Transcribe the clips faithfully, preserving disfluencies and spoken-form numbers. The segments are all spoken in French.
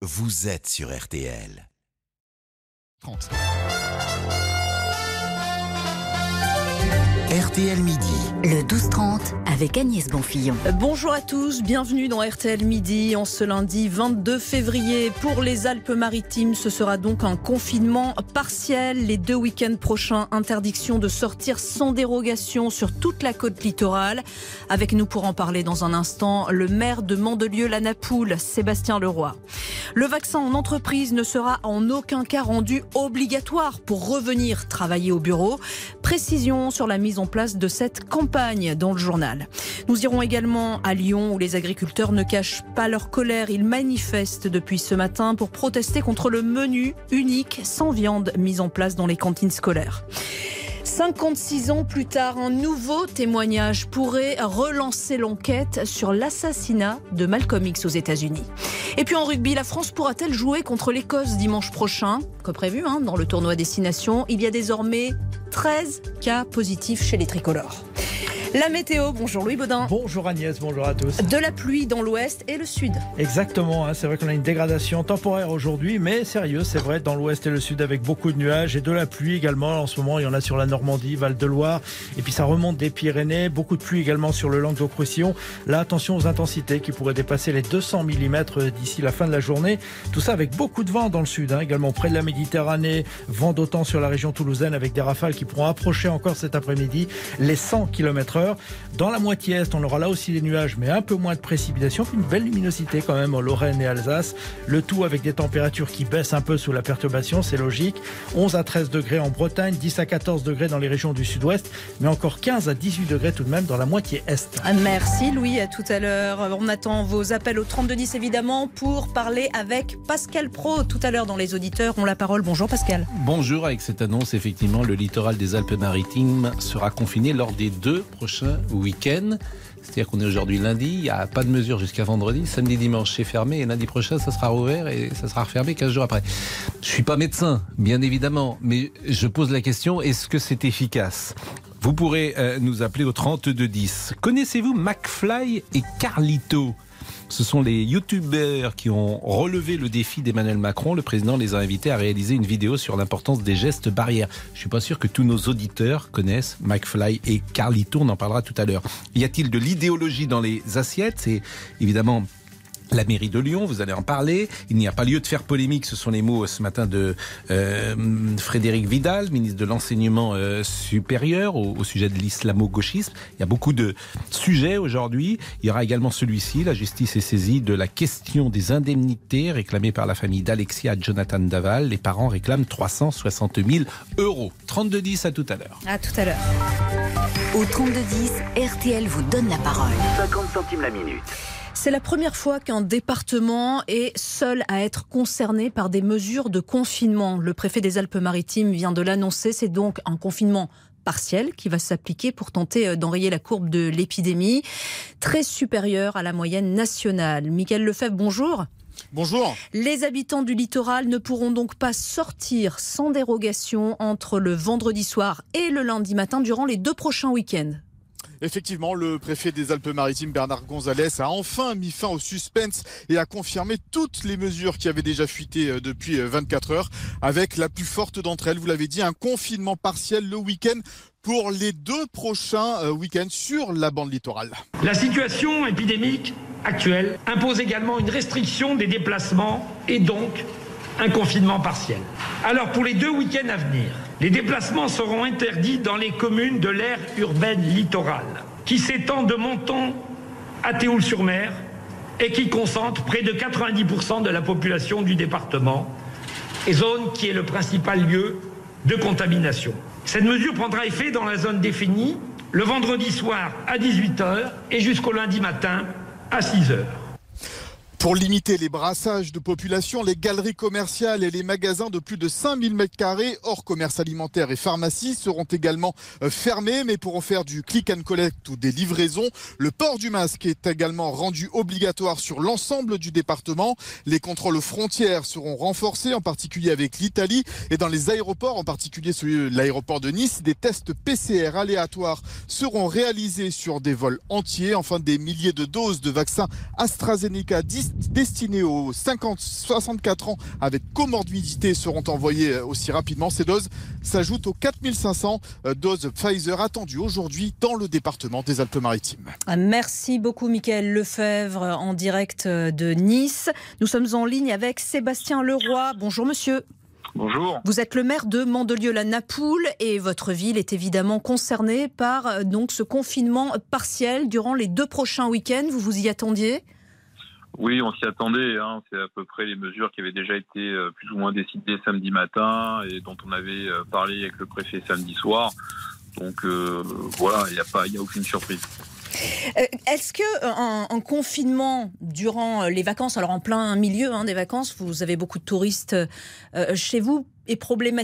vous êtes sur R T L. trente. R T L Midi. Le douze trente avec Agnès Bonfillon. Bonjour à tous, bienvenue dans R T L Midi en ce lundi vingt-deux février. Pour les Alpes-Maritimes, ce sera donc un confinement partiel. Les deux week-ends prochains, interdiction de sortir sans dérogation sur toute la côte littorale. Avec nous pour en parler dans un instant, le maire de Mandelieu-la-Napoule, Sébastien Leroy. Le vaccin en entreprise ne sera en aucun cas rendu obligatoire pour revenir travailler au bureau. Précision sur la mise en place de cette campagne dans le journal. Nous irons également à Lyon où les agriculteurs ne cachent pas leur colère. Ils manifestent depuis ce matin pour protester contre le menu unique sans viande mis en place dans les cantines scolaires. cinquante-six ans plus tard, un nouveau témoignage pourrait relancer l'enquête sur l'assassinat de Malcolm X aux États-Unis. Et puis en rugby, la France pourra-t-elle jouer contre l'Écosse dimanche prochain ? Comme prévu hein, dans le tournoi Destination, il y a désormais treize cas positifs chez les tricolores. La météo, bonjour Louis Baudin. Bonjour Agnès, bonjour à tous. De la pluie dans l'ouest et le sud. Exactement, hein, c'est vrai qu'on a une dégradation temporaire aujourd'hui, mais sérieux, c'est vrai, dans l'ouest et le sud avec beaucoup de nuages et de la pluie également. En ce moment, il y en a sur la Normandie, Val-de-Loire, et puis ça remonte des Pyrénées. Beaucoup de pluie également sur le Languedoc-Roussillon. Là, attention aux intensités qui pourraient dépasser les deux cents millimètres d'ici la fin de la journée. Tout ça avec beaucoup de vent dans le sud, hein, également près de la Méditerranée. Vent d'autant sur la région toulousaine avec des rafales qui pourront approcher encore cet après-midi les cent kilomètres heure. Dans la moitié est, on aura là aussi des nuages, mais un peu moins de précipitations, puis une belle luminosité quand même en Lorraine et Alsace. Le tout avec des températures qui baissent un peu sous la perturbation, c'est logique. onze à treize degrés en Bretagne, dix à quatorze degrés dans les régions du sud-ouest, mais encore quinze à dix-huit degrés tout de même dans la moitié est. Merci Louis, à tout à l'heure. On attend vos appels au trente-deux dix évidemment pour parler avec Pascal Praud. Tout à l'heure dans Les Auditeurs ont la parole. Bonjour Pascal. Bonjour, avec cette annonce, effectivement, le littoral des Alpes-Maritimes sera confiné lors des deux prochains week-end. C'est-à-dire qu'on est aujourd'hui lundi, il n'y a pas de mesure jusqu'à vendredi, samedi, dimanche c'est fermé et lundi prochain ça sera rouvert et ça sera refermé quinze jours après. Je ne suis pas médecin, bien évidemment, mais je pose la question, est-ce que c'est efficace ? Vous pourrez euh, nous appeler au trente-deux dix. Connaissez-vous McFly et Carlito ? Ce sont les youtubeurs qui ont relevé le défi d'Emmanuel Macron. Le président les a invités à réaliser une vidéo sur l'importance des gestes barrières. Je ne suis pas sûr que tous nos auditeurs connaissent McFly et Carlito. On en parlera tout à l'heure. Y a-t-il de l'idéologie dans les assiettes ? C'est évidemment la mairie de Lyon, vous allez en parler. Il n'y a pas lieu de faire polémique, ce sont les mots ce matin de euh, Frédérique Vidal, ministre de l'Enseignement euh, supérieur, au, au sujet de l'islamo-gauchisme. Il y a beaucoup de sujets aujourd'hui. Il y aura également celui-ci, la justice est saisie de la question des indemnités réclamées par la famille d'Alexia Jonathan Daval. Les parents réclament trois cent soixante mille euros. trente-deux dix, à tout à l'heure. À tout à l'heure. Au trente-deux dix, R T L vous donne la parole. cinquante centimes la minute. C'est la première fois qu'un département est seul à être concerné par des mesures de confinement. Le préfet des Alpes-Maritimes vient de l'annoncer. C'est donc un confinement partiel qui va s'appliquer pour tenter d'enrayer la courbe de l'épidémie, très supérieure à la moyenne nationale. Mickaël Lefebvre, bonjour. Bonjour. Les habitants du littoral ne pourront donc pas sortir sans dérogation entre le vendredi soir et le lundi matin durant les deux prochains week-ends. Effectivement, le préfet des Alpes-Maritimes, Bernard Gonzalez, a enfin mis fin au suspense et a confirmé toutes les mesures qui avaient déjà fuité depuis vingt-quatre heures, avec la plus forte d'entre elles, vous l'avez dit, un confinement partiel le week-end pour les deux prochains week-ends sur la bande littorale. La situation épidémique actuelle impose également une restriction des déplacements et donc un confinement partiel. Alors pour les deux week-ends à venir, les déplacements seront interdits dans les communes de l'aire urbaine littorale, qui s'étend de Menton à Théoul-sur-Mer et qui concentre près de quatre-vingt-dix pour cent de la population du département, et zone qui est le principal lieu de contamination. Cette mesure prendra effet dans la zone définie le vendredi soir à dix-huit heures et jusqu'au lundi matin à six heures. Pour limiter les brassages de population, les galeries commerciales et les magasins de plus de cinq mille mètres carrés, hors commerce alimentaire et pharmacie, seront également fermés, mais pourront faire du click and collect ou des livraisons. Le port du masque est également rendu obligatoire sur l'ensemble du département. Les contrôles aux frontières seront renforcés, en particulier avec l'Italie, et dans les aéroports, en particulier celui de l'aéroport de Nice, des tests P C R aléatoires seront réalisés sur des vols entiers. Enfin, des milliers de doses de vaccins AstraZeneca distribuées destinées aux cinquante à soixante-quatre ans avec comorbidité seront envoyées aussi rapidement. Ces doses s'ajoutent aux quatre mille cinq cents doses Pfizer attendues aujourd'hui dans le département des Alpes-Maritimes. Merci beaucoup Mickaël Lefebvre en direct de Nice. Nous sommes en ligne avec Sébastien Leroy. Bonjour monsieur. Bonjour. Vous êtes le maire de Mandelieu-la-Napoule et votre ville est évidemment concernée par donc, ce confinement partiel durant les deux prochains week-ends. Vous vous y attendiez ? Oui, on s'y attendait. Hein. C'est à peu près les mesures qui avaient déjà été euh, plus ou moins décidées samedi matin et dont on avait euh, parlé avec le préfet samedi soir. Donc euh, voilà, il n'y a pas, il n'y a aucune surprise. Euh, est-ce que un, un confinement durant les vacances, alors en plein milieu hein, des vacances, vous avez beaucoup de touristes euh, chez vous, est problématique ?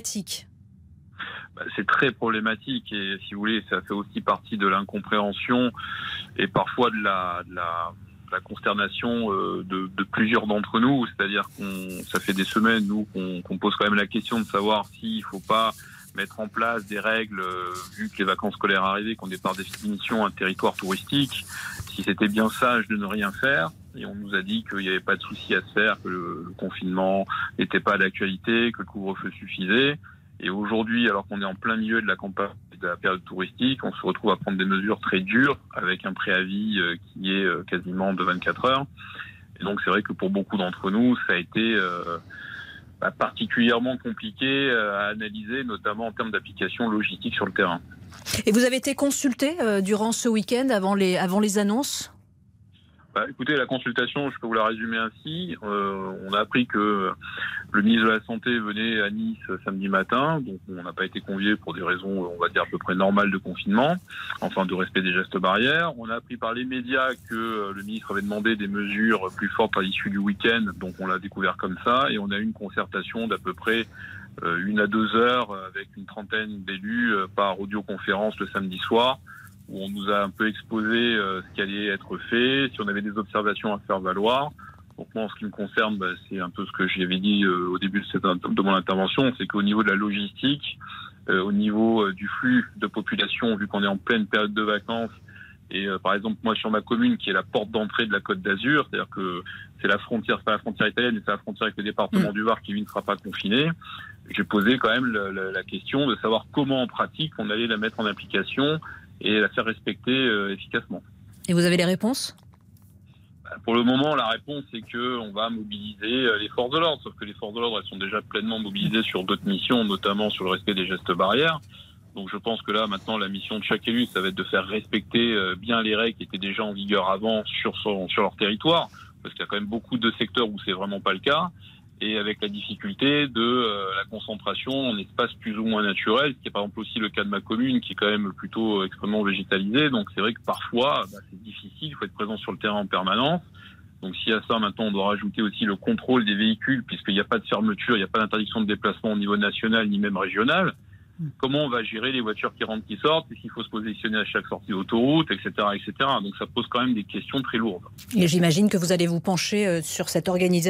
Bah, c'est très problématique et si vous voulez, ça fait aussi partie de l'incompréhension et parfois de la, de la, de la consternation euh, de, de plusieurs d'entre nous. C'est-à-dire qu'on, ça fait des semaines nous qu'on, qu'on pose quand même la question de savoir s'il ne faut pas mettre en place des règles, euh, vu que les vacances scolaires arrivaient, qu'on est par définition un territoire touristique, si c'était bien sage de ne rien faire. Et on nous a dit qu'il n'y avait pas de souci à se faire, que le, le confinement n'était pas d'actualité, que le couvre-feu suffisait. Et aujourd'hui, alors qu'on est en plein milieu de la campagne de la période touristique, on se retrouve à prendre des mesures très dures, avec un préavis euh, qui est euh, quasiment de vingt-quatre heures. Et donc c'est vrai que pour beaucoup d'entre nous, ça a été... Euh, particulièrement compliqué à analyser, notamment en termes d'application logistique sur le terrain. Et vous avez été consulté euh, durant ce week-end avant les, avant les annonces ? Bah, écoutez, la consultation, je peux vous la résumer ainsi. Euh, on a appris que le ministre de la Santé venait à Nice samedi matin, donc on n'a pas été conviés pour des raisons, on va dire, à peu près normales de confinement, enfin de respect des gestes barrières. On a appris par les médias que le ministre avait demandé des mesures plus fortes à l'issue du week-end, donc on l'a découvert comme ça, et on a eu une concertation d'à peu près euh, une à deux heures avec une trentaine d'élus euh, par audioconférence le samedi soir, où on nous a un peu exposé euh, ce qui allait être fait, si on avait des observations à faire valoir. Donc moi, en ce qui me concerne, bah, c'est un peu ce que j'avais dit euh, au début de, cette, de mon intervention, c'est qu'au niveau de la logistique, euh, au niveau euh, du flux de population, vu qu'on est en pleine période de vacances, et euh, par exemple, moi, sur ma commune, qui est la porte d'entrée de la Côte d'Azur, c'est-à-dire que c'est la frontière, c'est pas la frontière italienne, mais c'est la frontière avec le département mmh. du Var qui, lui, ne sera pas confiné. J'ai posé quand même le, le, la question de savoir comment, en pratique, on allait la mettre en application et la faire respecter euh, efficacement. Et vous avez les réponses ? bah, Pour le moment, la réponse est qu'on va mobiliser euh, les forces de l'ordre, sauf que les forces de l'ordre, elles sont déjà pleinement mobilisées sur d'autres missions, notamment sur le respect des gestes barrières. Donc je pense que là, maintenant, la mission de chaque élu, ça va être de faire respecter euh, bien les règles qui étaient déjà en vigueur avant sur, son, sur leur territoire, parce qu'il y a quand même beaucoup de secteurs où c'est vraiment pas le cas. Et avec la difficulté de euh, la concentration en espace plus ou moins naturel, ce qui est par exemple aussi le cas de ma commune, qui est quand même plutôt euh, extrêmement végétalisée. Donc c'est vrai que parfois, bah, c'est difficile, il faut être présent sur le terrain en permanence. Donc si à ça, maintenant, on doit rajouter aussi le contrôle des véhicules, puisqu'il n'y a pas de fermeture, il n'y a pas d'interdiction de déplacement au niveau national, ni même régional. Comment on va gérer les voitures qui rentrent, qui sortent, est-ce qu'il faut se positionner à chaque sortie d'autoroute, et cetera, et cetera. Donc ça pose quand même des questions très lourdes. Et j'imagine que vous allez vous pencher sur cette organisation ?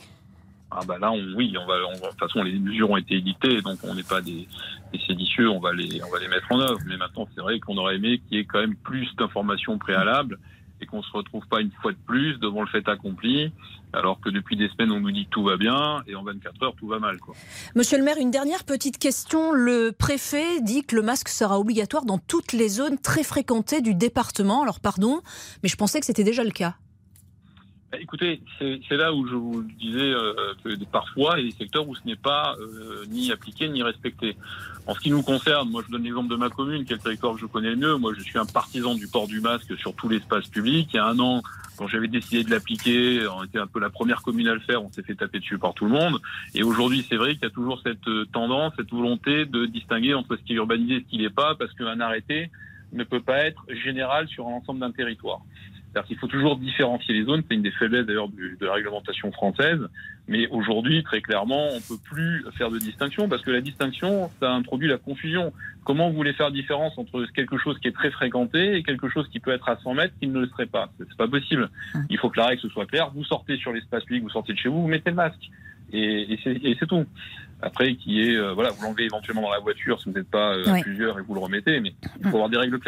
Ah bah là, on, oui, on va, on va, de toute façon, les mesures ont été édictées, donc on n'est pas des, des séditieux, on va les, on va les mettre en œuvre. Mais maintenant, c'est vrai qu'on aurait aimé qu'il y ait quand même plus d'informations préalables et qu'on ne se retrouve pas une fois de plus devant le fait accompli, alors que depuis des semaines, on nous dit que tout va bien et en vingt-quatre heures, tout va mal, quoi. Monsieur le maire, une dernière petite question. Le préfet dit que le masque sera obligatoire dans toutes les zones très fréquentées du département. Alors pardon, mais je pensais que c'était déjà le cas. Écoutez, c'est, c'est là où je vous disais euh, que parfois, il y a des secteurs où ce n'est pas euh, ni appliqué ni respecté. En ce qui nous concerne, moi je donne l'exemple de ma commune, qui est le territoire que je connais le mieux. Moi je suis un partisan du port du masque sur tout l'espace public. Il y a un an, quand j'avais décidé de l'appliquer, on était un peu la première commune à le faire, on s'est fait taper dessus par tout le monde. Et aujourd'hui, c'est vrai qu'il y a toujours cette tendance, cette volonté de distinguer entre ce qui est urbanisé et ce qui n'est pas, parce qu'un arrêté ne peut pas être général sur l'ensemble d'un territoire. C'est-à-dire qu'il faut toujours différencier les zones, c'est une des faiblesses d'ailleurs de la réglementation française, mais aujourd'hui, très clairement, on ne peut plus faire de distinction, parce que la distinction, ça introduit la confusion. Comment vous voulez faire différence entre quelque chose qui est très fréquenté et quelque chose qui peut être à cent mètres qui ne le serait pas? C'est pas possible. Il faut que la règle ce soit claire, vous sortez sur l'espace public, vous sortez de chez vous, vous mettez le masque. Et, et, c'est, et c'est tout. Après, qui est, euh, voilà, vous l'enlevez éventuellement dans la voiture si vous n'êtes pas euh, oui. plusieurs et vous le remettez, mais il faut avoir des règles claires.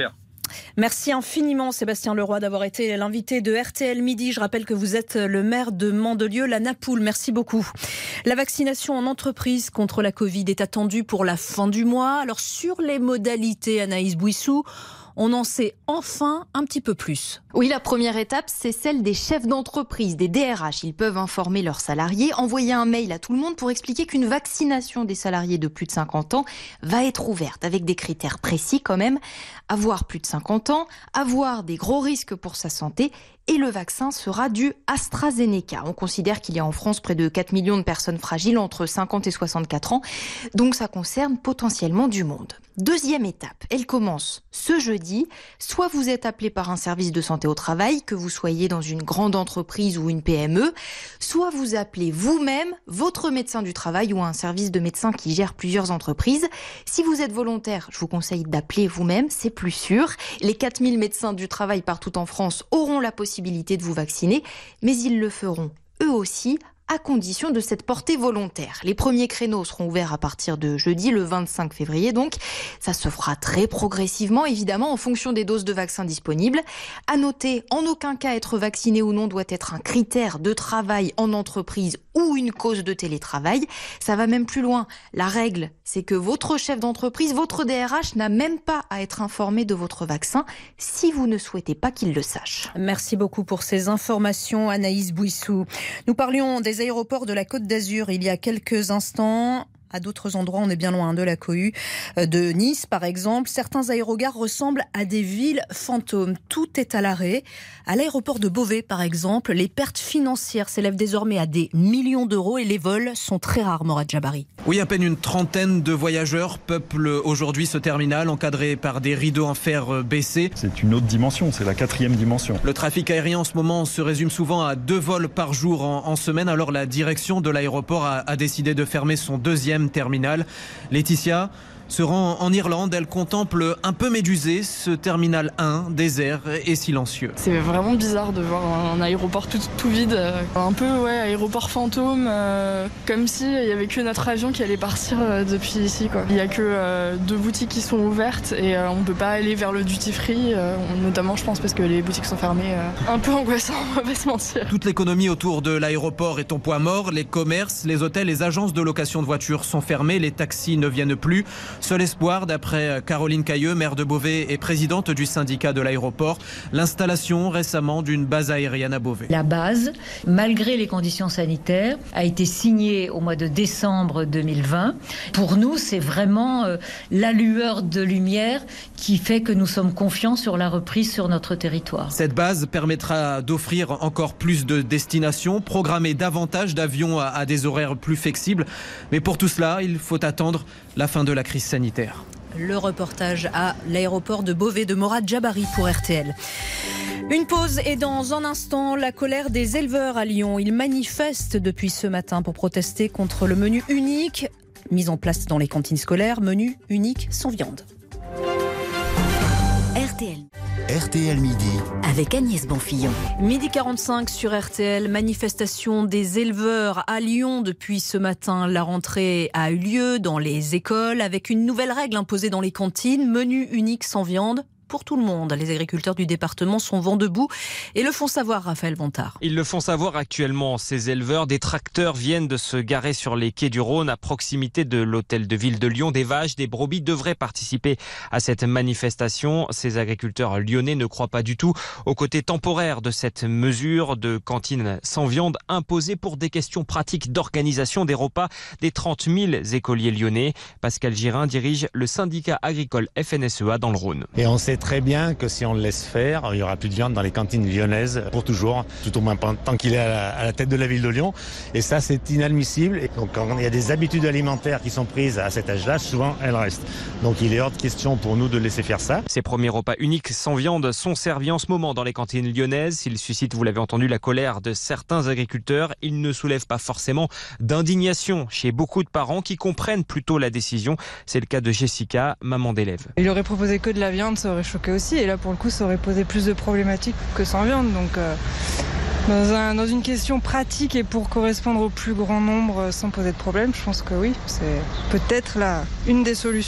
Merci infiniment Sébastien Leroy d'avoir été l'invité de R T L Midi. Je rappelle que vous êtes le maire de Mandelieu, la Napoule. Merci beaucoup. La vaccination en entreprise contre la Covid est attendue pour la fin du mois. Alors sur les modalités, Anaïs Bouissou, on en sait enfin un petit peu plus. Oui, la première étape, c'est celle des chefs d'entreprise, des D R H. Ils peuvent informer leurs salariés, envoyer un mail à tout le monde pour expliquer qu'une vaccination des salariés de plus de cinquante ans va être ouverte avec des critères précis quand même. Avoir plus de cinquante ans, avoir des gros risques pour sa santé et le vaccin sera du AstraZeneca. On considère qu'il y a en France près de quatre millions de personnes fragiles entre cinquante et soixante-quatre ans, donc ça concerne potentiellement du monde. Deuxième étape, elle commence ce jeudi. Soit vous êtes appelé par un service de santé au travail, que vous soyez dans une grande entreprise ou une P M E, soit vous appelez vous-même votre médecin du travail ou un service de médecins qui gère plusieurs entreprises. Si vous êtes volontaire, je vous conseille d'appeler vous-même, c'est plus sûr. Les quatre mille médecins du travail partout en France auront la possibilité de vous vacciner, mais ils le feront eux aussi à condition de cette portée volontaire. Les premiers créneaux seront ouverts à partir de jeudi, le vingt-cinq février donc. Ça se fera très progressivement, évidemment, en fonction des doses de vaccins disponibles. À noter, en aucun cas être vacciné ou non doit être un critère de travail en entreprise ou une cause de télétravail. Ça va même plus loin. La règle, c'est que votre chef d'entreprise, votre D R H n'a même pas à être informé de votre vaccin si vous ne souhaitez pas qu'il le sache. Merci beaucoup pour ces informations, Anaïs Bouissou. Nous parlions des aéroports de la Côte d'Azur il y a quelques instants. À d'autres endroits, on est bien loin de la cohue de Nice, par exemple. Certains aérogares ressemblent à des villes fantômes. Tout est à l'arrêt. À l'aéroport de Beauvais, par exemple, les pertes financières s'élèvent désormais à des millions d'euros et les vols sont très rares, Morad Jabari. Oui, à peine une trentaine de voyageurs peuplent aujourd'hui ce terminal, encadré par des rideaux en fer baissés. C'est une autre dimension, c'est la quatrième dimension. Le trafic aérien en ce moment se résume souvent à deux vols par jour en, en semaine. Alors la direction de l'aéroport a, a décidé de fermer son deuxième terminal. Laetitia se rend en Irlande. Elle contemple un peu médusée ce terminal un, désert et silencieux. C'est vraiment bizarre de voir un aéroport tout, tout vide. Un peu, ouais, aéroport fantôme. Euh, comme s'il n'y avait que notre avion qui allait partir euh, depuis ici, quoi. Il n'y a que euh, deux boutiques qui sont ouvertes et euh, on ne peut pas aller vers le duty free, euh, notamment, je pense, parce que les boutiques sont fermées. Euh, un peu angoissant, on va pas se mentir. Toute l'économie autour de l'aéroport est au point mort. Les commerces, les hôtels, les agences de location de voitures sont fermées. Les taxis ne viennent plus. Seul espoir, d'après Caroline Cailleux, maire de Beauvais et présidente du syndicat de l'aéroport, l'installation récemment d'une base aérienne à Beauvais. La base, malgré les conditions sanitaires, a été signée au mois de décembre deux mille vingt. Pour nous, c'est vraiment euh, la lueur de lumière qui fait que nous sommes confiants sur la reprise sur notre territoire. Cette base permettra d'offrir encore plus de destinations, programmer davantage d'avions à, à des horaires plus flexibles. Mais pour tout cela, il faut attendre la fin de la crise sanitaire. Le reportage à l'aéroport de Beauvais de Morad Jabari pour R T L. Une pause et dans un instant, la colère des éleveurs à Lyon. Ils manifestent depuis ce matin pour protester contre le menu unique mis en place dans les cantines scolaires, menu unique sans viande. R T L. R T L Midi. Avec Agnès Bonfillon. Midi quarante-cinq sur R T L, manifestation des éleveurs à Lyon depuis ce matin. La rentrée a eu lieu dans les écoles avec une nouvelle règle imposée dans les cantines, menu unique sans viande. Pour tout le monde. Les agriculteurs du département sont vent debout et le font savoir, Raphaël Bontard. Ils le font savoir actuellement. Ces éleveurs, des tracteurs viennent de se garer sur les quais du Rhône à proximité de l'hôtel de ville de Lyon. Des vaches, des brebis devraient participer à cette manifestation. Ces agriculteurs lyonnais ne croient pas du tout au côté temporaire de cette mesure de cantine sans viande imposée pour des questions pratiques d'organisation des repas des trente mille écoliers lyonnais. Pascal Girin dirige le syndicat agricole F N S E A dans le Rhône. Et on sait très bien que si on le laisse faire, il n'y aura plus de viande dans les cantines lyonnaises pour toujours, tout au moins tant qu'il est à la, à la tête de la ville de Lyon. Et ça, c'est inadmissible. Et donc, quand il y a des habitudes alimentaires qui sont prises à cet âge-là, souvent, elles restent. Donc, il est hors de question pour nous de laisser faire ça. Ces premiers repas uniques sans viande sont servis en ce moment dans les cantines lyonnaises. Ils suscitent, vous l'avez entendu, la colère de certains agriculteurs. Ils ne soulèvent pas forcément d'indignation chez beaucoup de parents qui comprennent plutôt la décision. C'est le cas de Jessica, maman d'élève. Il aurait proposé que de la viande, ça aurait choqué aussi. Et là, pour le coup, ça aurait posé plus de problématiques que sans viande. Donc, euh, dans, un, dans une question pratique et pour correspondre au plus grand nombre sans poser de problème, je pense que oui, c'est peut-être là une des solutions.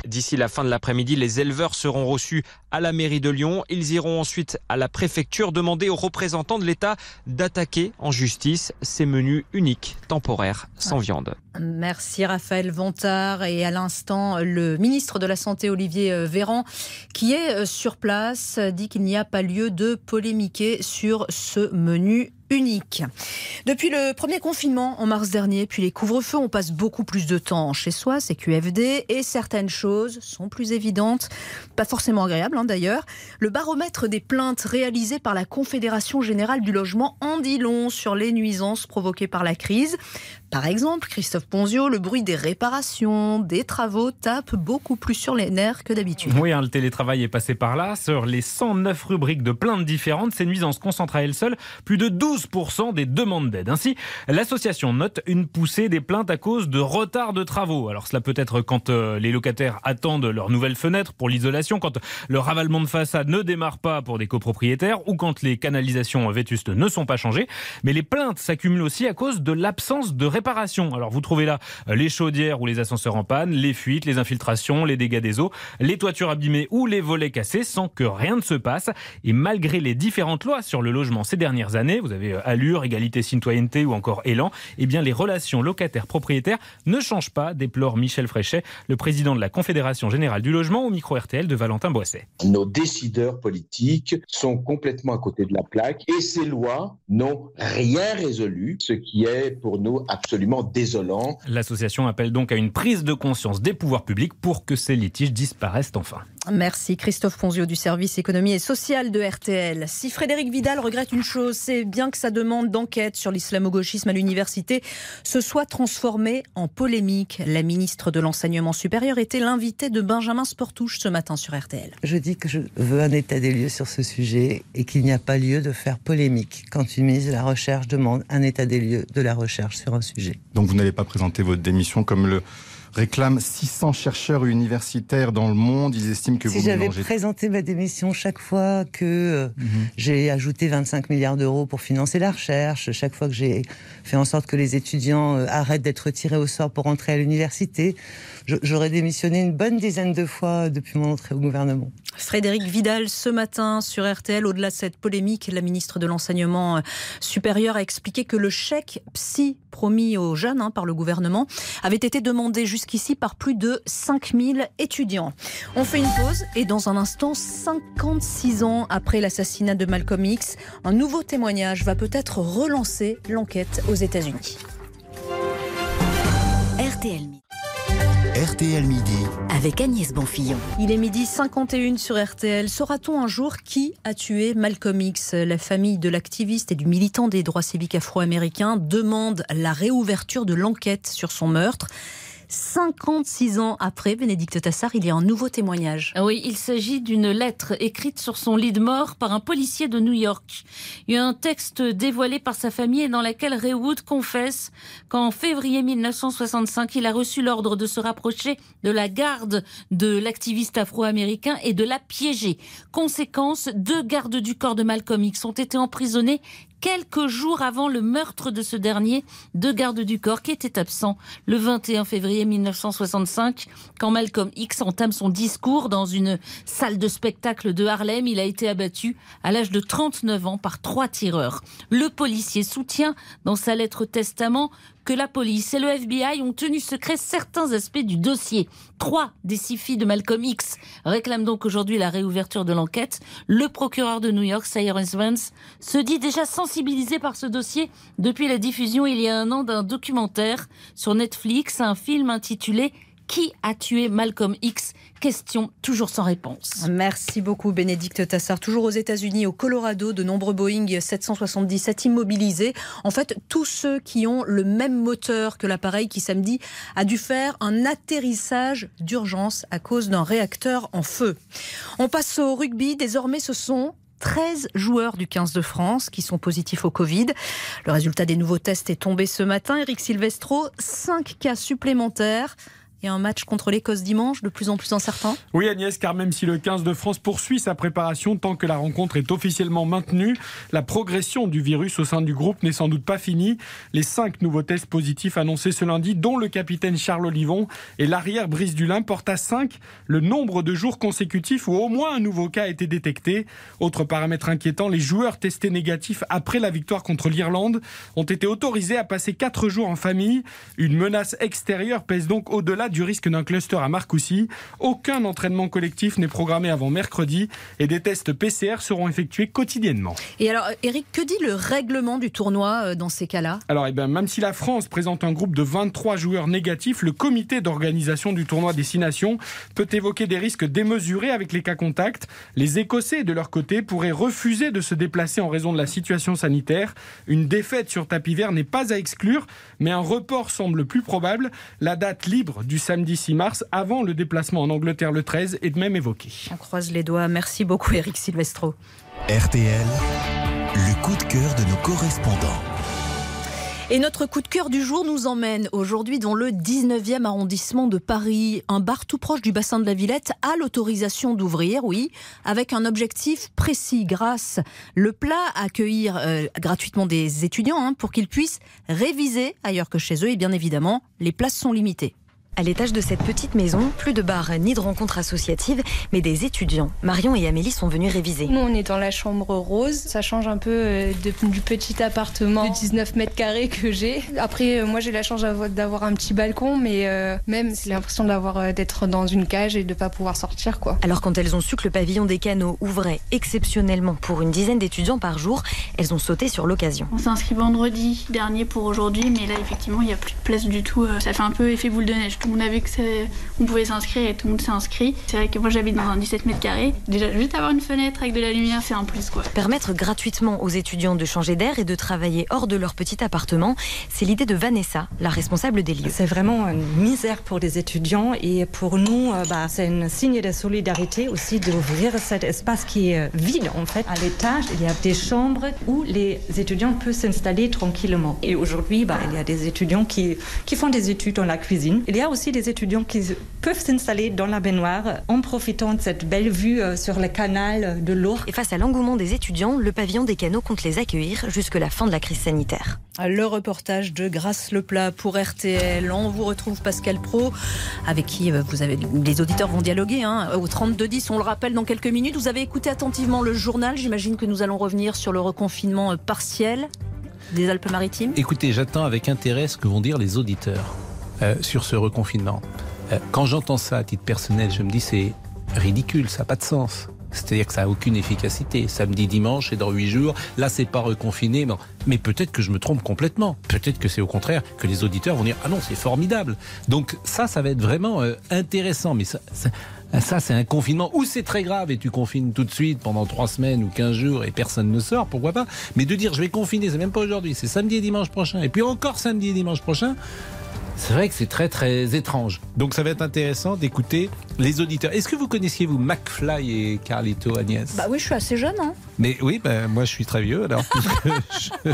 D'ici la fin de l'après-midi, les éleveurs seront reçus à la mairie de Lyon. Ils iront ensuite à la préfecture demander aux représentants de l'État d'attaquer en justice ces menus uniques, temporaires, sans viande. Merci Raphaël Vantard. Et à l'instant, le ministre de la Santé, Olivier Véran, qui est sur place, dit qu'il n'y a pas lieu de polémiquer sur ce menu unique. Depuis le premier confinement en mars dernier, puis les couvre-feux, on passe beaucoup plus de temps chez soi, c'est Q F D, et certaines choses sont plus évidentes, pas forcément agréables hein, d'ailleurs. Le baromètre des plaintes réalisé par la Confédération Générale du Logement en dit long sur les nuisances provoquées par la crise. Par exemple, Christophe Ponzio, le bruit des réparations, des travaux tape beaucoup plus sur les nerfs que d'habitude. Oui, hein, le télétravail est passé par là. Sur les cent neuf rubriques de plaintes différentes, ces nuisances concentrent à elles seules plus de douze pour cent des demandes d'aide. Ainsi, l'association note une poussée des plaintes à cause de retard de travaux. Alors cela peut être quand euh, les locataires attendent leur nouvelle fenêtre pour l'isolation, quand le ravalement de façade ne démarre pas pour des copropriétaires ou quand les canalisations vétustes ne sont pas changées. Mais les plaintes s'accumulent aussi à cause de l'absence de réparation. Alors vous trouvez là les chaudières ou les ascenseurs en panne, les fuites, les infiltrations, les dégâts des eaux, les toitures abîmées ou les volets cassés sans que rien ne se passe. Et malgré les différentes lois sur le logement ces dernières années, vous avez Allure, Égalité Citoyenneté ou encore Élan, eh bien les relations locataires-propriétaires ne changent pas, déplore Michel Fréchet, le président de la Confédération Générale du Logement au micro R T L de Valentin Boisset. Nos décideurs politiques sont complètement à côté de la plaque et ces lois n'ont rien résolu, ce qui est pour nous absolument désolant. L'association appelle donc à une prise de conscience des pouvoirs publics pour que ces litiges disparaissent enfin. Merci Christophe Ponzio du service économie et social de R T L. Si Frédéric Vidal regrette une chose, c'est bien que sa demande d'enquête sur l'islamo-gauchisme à l'université se soit transformée en polémique. La ministre de l'Enseignement supérieur était l'invitée de Benjamin Sportouche ce matin sur R T L. Je dis que je veux un état des lieux sur ce sujet et qu'il n'y a pas lieu de faire polémique quand une ministre de la Recherche demande un état des lieux de la recherche sur un sujet. Donc vous n'allez pas présenter votre démission comme le réclament six cents chercheurs universitaires dans le monde. Ils estiment que si vous j'avais mélangez... présenté ma démission chaque fois que euh, mm-hmm. j'ai ajouté vingt-cinq milliards d'euros pour financer la recherche, chaque fois que j'ai fait en sorte que les étudiants euh, arrêtent d'être tirés au sort pour entrer à l'université, je, j'aurais démissionné une bonne dizaine de fois depuis mon entrée au gouvernement. Frédéric Vidal, ce matin sur R T L, au-delà de cette polémique, la ministre de l'Enseignement supérieur a expliqué que le chèque psy promis aux jeunes hein, par le gouvernement avait été demandé jusqu'ici par plus de cinq mille étudiants. On fait une pause et dans un instant, cinquante-six ans après l'assassinat de Malcolm X, un nouveau témoignage va peut-être relancer l'enquête aux États-Unis. R T L R T L Midi avec Agnès Bonfillon. Il est midi cinquante et une sur R T L. Saura-t-on un jour qui a tué Malcolm X ? La famille de l'activiste et du militant des droits civiques afro-américains demande la réouverture de l'enquête sur son meurtre. cinquante-six ans après, Bénédicte Tassard, il y a un nouveau témoignage. Oui, il s'agit d'une lettre écrite sur son lit de mort par un policier de New York. Il y a un texte dévoilé par sa famille et dans lequel Ray Wood confesse qu'en février mille neuf cent soixante-cinq, il a reçu l'ordre de se rapprocher de la garde de l'activiste afro-américain et de la piéger. Conséquence, deux gardes du corps de Malcolm X ont été emprisonnés quelques jours avant le meurtre de ce dernier, deux gardes du corps qui étaient absents le vingt et un février mille neuf cent soixante-cinq, quand Malcolm X entame son discours dans une salle de spectacle de Harlem. Il a été abattu à l'âge de trente-neuf ans par trois tireurs. Le policier soutient dans sa lettre testament que la police et le F B I ont tenu secret certains aspects du dossier. Trois des six filles de Malcolm X réclament donc aujourd'hui la réouverture de l'enquête. Le procureur de New York, Cyrus Vance, se dit déjà sensibilisé par ce dossier depuis la diffusion il y a un an d'un documentaire sur Netflix, un film intitulé « Qui a tué Malcolm X ?» Question toujours sans réponse. Merci beaucoup Bénédicte Tassard. Toujours aux États-Unis, au Colorado, de nombreux Boeing sept cent soixante-dix-sept immobilisés. En fait, tous ceux qui ont le même moteur que l'appareil qui samedi a dû faire un atterrissage d'urgence à cause d'un réacteur en feu. On passe au rugby. Désormais, ce sont treize joueurs du quinze de France qui sont positifs au Covid. Le résultat des nouveaux tests est tombé ce matin. Eric Silvestro, cinq cas supplémentaires. Il y a un match contre l'Écosse dimanche, de plus en plus incertain. Oui Agnès, car même si le quinze de France poursuit sa préparation tant que la rencontre est officiellement maintenue, la progression du virus au sein du groupe n'est sans doute pas finie. Les cinq nouveaux tests positifs annoncés ce lundi, dont le capitaine Charles Olivon et l'arrière Brice Dulin, portent à cinq le nombre de jours consécutifs où au moins un nouveau cas a été détecté. Autre paramètre inquiétant, les joueurs testés négatifs après la victoire contre l'Irlande ont été autorisés à passer quatre jours en famille. Une menace extérieure pèse donc au-delà du risque d'un cluster à Marcoussis. Aucun entraînement collectif n'est programmé avant mercredi et des tests P C R seront effectués quotidiennement. Et alors, Eric, que dit le règlement du tournoi dans ces cas-là ? Alors, eh bien, même si la France présente un groupe de vingt-trois joueurs négatifs, le comité d'organisation du tournoi des Six Nations peut évoquer des risques démesurés avec les cas contacts. Les Écossais, de leur côté, pourraient refuser de se déplacer en raison de la situation sanitaire. Une défaite sur tapis vert n'est pas à exclure, mais un report semble plus probable. La date libre du samedi six mars, avant le déplacement en Angleterre le treize, est même évoquée. On croise les doigts. Merci beaucoup, Eric Silvestro. R T L, le coup de cœur de nos correspondants. Et notre coup de cœur du jour nous emmène aujourd'hui dans le dix-neuvième arrondissement de Paris. Un bar tout proche du bassin de la Villette a l'autorisation d'ouvrir, oui, avec un objectif précis. Grâce le plat à accueillir euh, gratuitement des étudiants hein, pour qu'ils puissent réviser ailleurs que chez eux. Et bien évidemment, les places sont limitées. À l'étage de cette petite maison, plus de bars ni de rencontres associatives, mais des étudiants. Marion et Amélie sont venus réviser. Nous, on est dans la chambre rose. Ça change un peu de, du petit appartement de dix-neuf mètres carrés que j'ai. Après, moi, j'ai la chance d'avoir un petit balcon, mais euh, même, c'est l'impression d'avoir, d'être dans une cage et de ne pas pouvoir sortir, quoi. Alors, quand elles ont su que le pavillon des canaux ouvrait exceptionnellement pour une dizaine d'étudiants par jour, elles ont sauté sur l'occasion. On s'est inscrit vendredi dernier pour aujourd'hui, mais là, effectivement, il n'y a plus de place du tout. Ça fait un peu effet boule de neige. On a vu que on pouvait s'inscrire et tout le monde s'est inscrit. C'est vrai que moi j'habite dans un dix-sept mètres carrés. Déjà juste avoir une fenêtre avec de la lumière, c'est un plus quoi. Permettre gratuitement aux étudiants de changer d'air et de travailler hors de leur petit appartement, c'est l'idée de Vanessa, la responsable des lieux. C'est vraiment une misère pour les étudiants et pour nous, bah, c'est un signe de solidarité aussi d'ouvrir cet espace qui est vide en fait. À l'étage, il y a des chambres où les étudiants peuvent s'installer tranquillement. Et aujourd'hui, bah, il y a des étudiants qui, qui font des études dans la cuisine. Il y a aussi des étudiants qui peuvent s'installer dans la baignoire en profitant de cette belle vue sur le canal de l'Ourcq. Et face à l'engouement des étudiants, le pavillon des canaux compte les accueillir jusqu'à la fin de la crise sanitaire. Le reportage de Grâce Leplat pour R T L. On vous retrouve Pascal Praud, avec qui vous avez, les auditeurs vont dialoguer hein, au trente-deux dix. On le rappelle dans quelques minutes. Vous avez écouté attentivement le journal. J'imagine que nous allons revenir sur le reconfinement partiel des Alpes-Maritimes. Écoutez, j'attends avec intérêt ce que vont dire les auditeurs euh, sur ce reconfinement. Euh, quand j'entends ça à titre personnel, je me dis c'est ridicule, ça n'a pas de sens. C'est-à-dire que ça n'a aucune efficacité. Samedi, dimanche et dans huit jours, là c'est pas reconfiné. Bon. Mais peut-être que je me trompe complètement. Peut-être que c'est au contraire que les auditeurs vont dire « Ah non, c'est formidable ». Donc ça, ça va être vraiment euh, intéressant. Mais ça, ça, ça, c'est un confinement où c'est très grave et tu confines tout de suite pendant trois semaines ou quinze jours et personne ne sort, pourquoi pas. Mais de dire « Je vais confiner », c'est même pas aujourd'hui, c'est samedi et dimanche prochain. Et puis encore samedi et dimanche prochain. C'est vrai que c'est très très étrange. Donc ça va être intéressant d'écouter les auditeurs. Est-ce que vous connaissiez vous McFly et Carlito, Agnès ? Bah oui, je suis assez jeune. Hein. Mais oui, bah, moi je suis très vieux alors. je...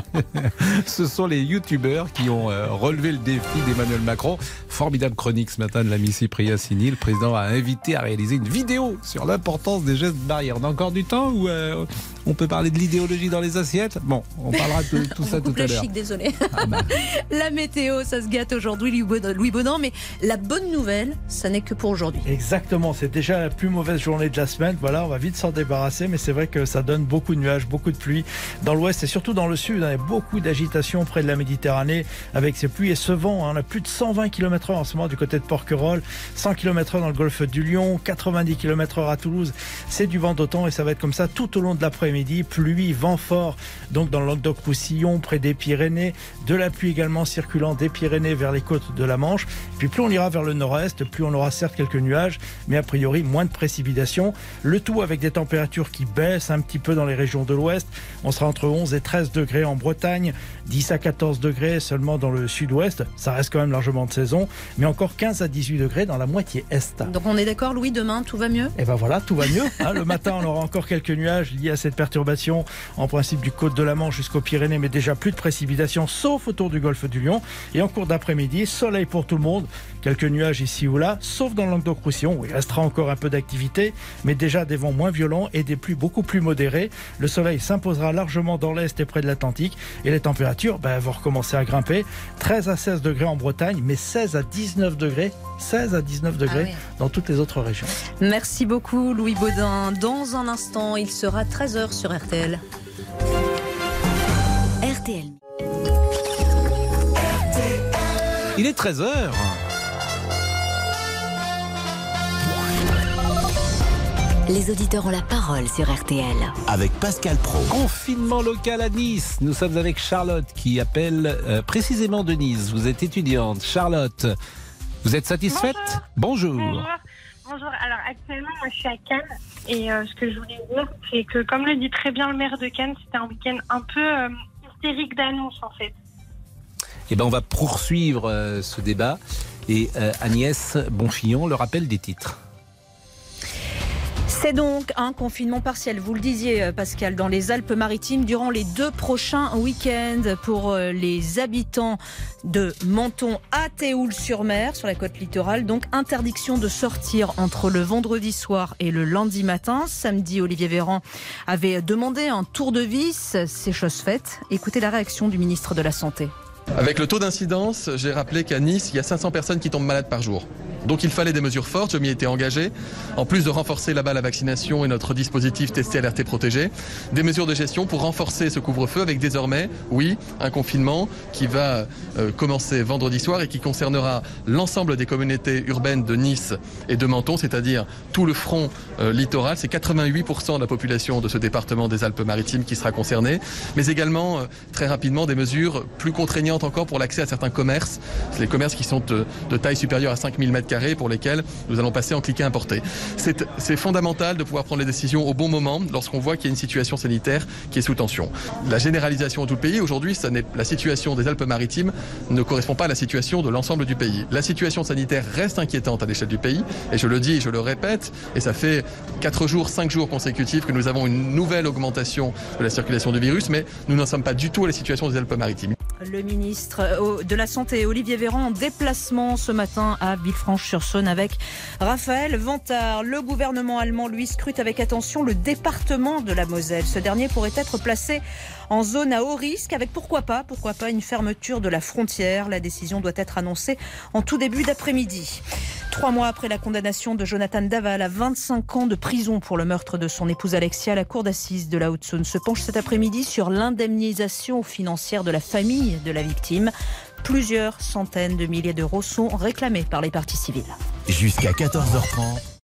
Ce sont les youtubeurs qui ont euh, relevé le défi d'Emmanuel Macron. Formidable chronique ce matin de l'ami Cyprien Signy. Le président a invité à réaliser une vidéo sur l'importance des gestes barrières. On a encore du temps ou euh, on peut parler de l'idéologie dans les assiettes ? Bon, on parlera de tout ça tout à l'heure. Chic, désolé. Ah bah. La météo, ça se gâte aujourd'hui. Louis Baudin, mais la bonne nouvelle, ça n'est que pour aujourd'hui. Exactement, c'est déjà la plus mauvaise journée de la semaine. Voilà, on va vite s'en débarrasser, mais c'est vrai que ça donne beaucoup de nuages, beaucoup de pluie dans l'ouest et surtout dans le sud. Il y a beaucoup d'agitation près de la Méditerranée avec ces pluies et ce vent. On a plus de cent vingt kilomètres heure en ce moment du côté de Porquerolles, cent kilomètres heure dans le golfe du Lion, quatre-vingt-dix kilomètres heure à Toulouse. C'est du vent d'automne et ça va être comme ça tout au long de l'après-midi. Pluie, vent fort, donc dans le Languedoc-Roussillon, près des Pyrénées. De la pluie également circulant des Pyrénées vers les côtes de la Manche. Puis plus on ira vers le nord-est, plus on aura certes quelques nuages, mais a priori moins de précipitations. Le tout avec des températures qui baissent un petit peu dans les régions de l'ouest. On sera entre onze et treize degrés en Bretagne, dix à quatorze degrés seulement dans le sud-ouest. Ça reste quand même largement de saison, mais encore quinze à dix-huit degrés dans la moitié est. Donc on est d'accord, Louis, demain tout va mieux ? Et ben voilà, tout va mieux. Hein, le matin, on aura encore quelques nuages liés à cette période perturbations en principe du côte de la Manche jusqu'aux Pyrénées, mais déjà plus de précipitations, sauf autour du golfe du Lion. Et en cours d'après-midi, soleil pour tout le monde. Quelques nuages ici ou là, sauf dans le Languedoc-Roussillon, où il restera encore un peu d'activité, mais déjà des vents moins violents et des pluies beaucoup plus modérées. Le soleil s'imposera largement dans l'est et près de l'Atlantique. Et les températures ben, vont recommencer à grimper. treize à seize degrés en Bretagne, mais seize à dix-neuf degrés. seize à dix-neuf degrés ah oui. dans toutes les autres régions. Merci beaucoup Louis Baudin. Dans un instant, il sera treize heures sur R T L. R T L. Il est treize heures. Les auditeurs ont la parole sur R T L. Avec Pascal Praud. Confinement local à Nice. Nous sommes avec Charlotte qui appelle euh, précisément de Nice. Vous êtes étudiante. Charlotte, vous êtes satisfaite ? Bonjour. Bonjour. Bonjour. Bonjour. Alors actuellement, moi je suis à Cannes et euh, ce que je voulais dire, c'est que comme le dit très bien le maire de Cannes, c'était un week-end un peu euh, hystérique d'annonces en fait. Eh ben, on va poursuivre euh, ce débat et euh, Agnès Bonfillon le rappel des titres. C'est donc un confinement partiel, vous le disiez Pascal, dans les Alpes-Maritimes durant les deux prochains week-ends pour les habitants de Menton à Théoul-sur-Mer, sur la côte littorale. Donc interdiction de sortir entre le vendredi soir et le lundi matin. Samedi, Olivier Véran avait demandé un tour de vis, c'est chose faite. Écoutez la réaction du ministre de la Santé. Avec le taux d'incidence, j'ai rappelé qu'à Nice, il y a cinq cents personnes qui tombent malades par jour. Donc il fallait des mesures fortes, je m'y étais engagé, en plus de renforcer là-bas la vaccination et notre dispositif testé, alerté, protégé, des mesures de gestion pour renforcer ce couvre-feu avec désormais, oui, un confinement qui va euh, commencer vendredi soir et qui concernera l'ensemble des communautés urbaines de Nice et de Menton, c'est-à-dire tout le front euh, littoral. C'est quatre-vingt-huit pour cent de la population de ce département des Alpes-Maritimes qui sera concernée, mais également euh, très rapidement des mesures plus contraignantes encore pour l'accès à certains commerces, c'est les commerces qui sont de, de taille supérieure à cinq mille mètres carrés pour lesquels nous allons passer en cliquet importé. C'est, c'est fondamental de pouvoir prendre les décisions au bon moment lorsqu'on voit qu'il y a une situation sanitaire qui est sous tension. La généralisation en tout le pays, aujourd'hui, ça n'est, la situation des Alpes-Maritimes ne correspond pas à la situation de l'ensemble du pays. La situation sanitaire reste inquiétante à l'échelle du pays, et je le dis et je le répète, et ça fait quatre jours, cinq jours consécutifs que nous avons une nouvelle augmentation de la circulation du virus, mais nous n'en sommes pas du tout à la situation des Alpes-Maritimes. Le ministre de la Santé, Olivier Véran, en déplacement ce matin à Villefranche-sur-Saône avec Raphaël Vantard. Le gouvernement allemand, lui, scrute avec attention le département de la Moselle. Ce dernier pourrait être placé en zone à haut risque avec pourquoi pas, pourquoi pas une fermeture de la frontière. La décision doit être annoncée en tout début d'après-midi. Trois mois après la condamnation de Jonathan Daval à vingt-cinq ans de prison pour le meurtre de son épouse Alexia, la cour d'assises de la Haute-Saône se penche cet après-midi sur l'indemnisation financière de la famille de la victime. Plusieurs centaines de milliers d'euros sont réclamés par les parties civiles. Jusqu'à quatorze heures trente.